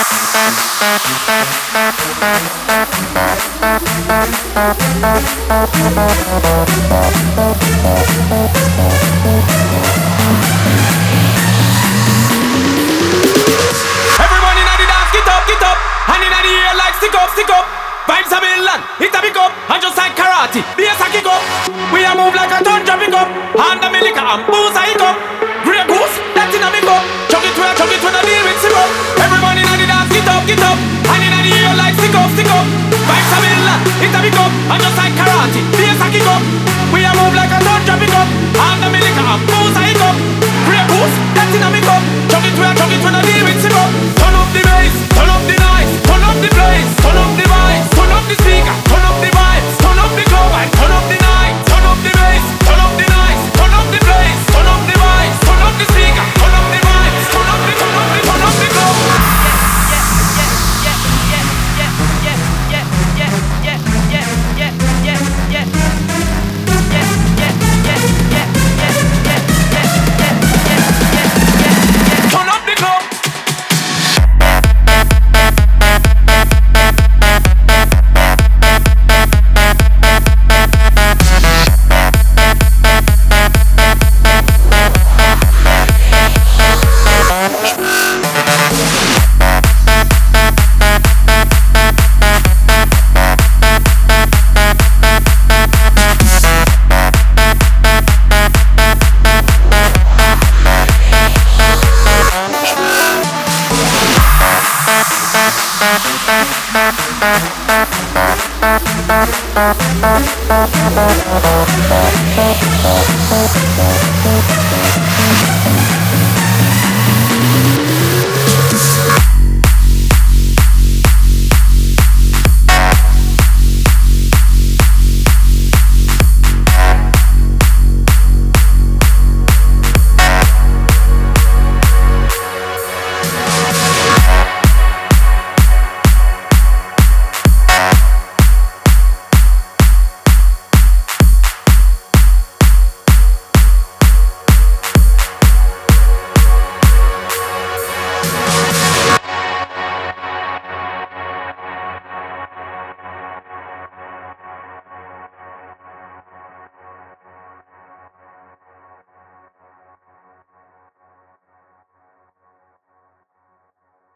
Everybody in the dance, get up, hand in the air like stick up. Vibes a million, hit a pick up, and just like karate, bass a kick up. We a move like a ton, jump it up, hand a millica and booze a hick up. Grey goose, that's in a big up, chug it when I deal with syrup. Everybody in the dance, get up, hand in the air like stick up. Vibes a million, hit a pick up, and just like karate, bass a kick up. We a move like a ton, jump it up, hand a millica and booze a hick up. Grey goose, that's in a big up, chug it when I deal with syrup. Turn up the bass, turn up the noise, turn up the place, turn up the vibes, turn up the speaker, turn up the vibes, turn up the club and turn up the night, turn up the bass, turn up the noise, turn up the place, turn up the vibes, turn up the speaker, turn up the vibes, turn up the club. Turn up the club. Thank you.